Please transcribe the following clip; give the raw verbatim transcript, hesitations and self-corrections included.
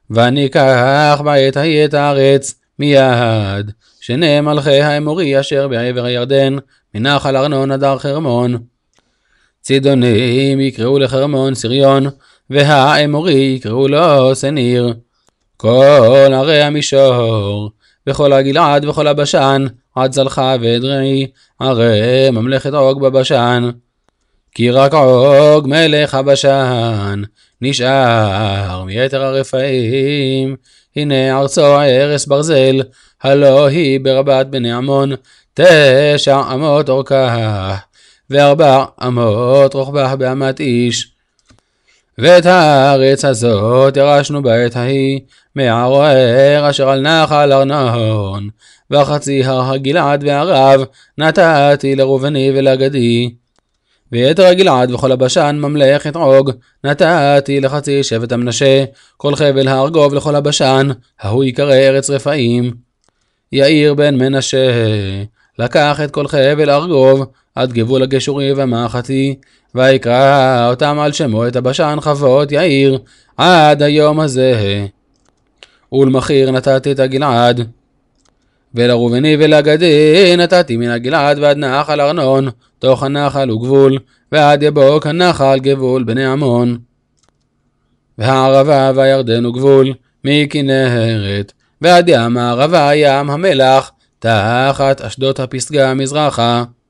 וניקח בעת ההיא את הארץ מיד, שני מלכי האמורי אשר בעבר הירדן, מנחל ארנון עד הר חרמון. צידונים יקראו לחרמון סריון, והאמורי יקראו לו סניר. כל ערי המישור, וכל הגלעד וכל הבשן, עד זלחה ואדרעי, ערי ממלכת עוג בבשן. כי רק עוג מלך הבשן נשאר מיתר הרפאים. הנה ארצו ערש ברזל, הלא היא ברבת בני עמון, תשע אמות אורכה, וארבע אמות רוחבה באמת איש. ואת הארץ הזאת ירשנו בעת ההיא, מערוער אשר על נחל ארנון, וחצי הר הגלעד והערב נתתי לראובני ולגדי. ויתר הגלעד וכל הבשן ממלכת עוג נתתי לחצי שבט המנשה, כל חבל הארגוב לכל הבשן, ההוא יקרא ארץ רפאים. יאיר בן מנשה לקח את כל חבל ארגוב עד גבול הגשורי ומחתי, ויקרא אותם על שמו את הבשן חוות יאיר עד היום הזה. ולמחיר נתתי את הגלעד, ולראובני ולגדי נתתי מן הגלעד ועד נחל ארנון, תוך הנחל וגבול, ועד יבוק הנחל גבול בני עמון. והערבה והירדן וגבול, מכנרת, ועד ים הערבה ים המלח, תחת אשדות הפסגה מזרחה.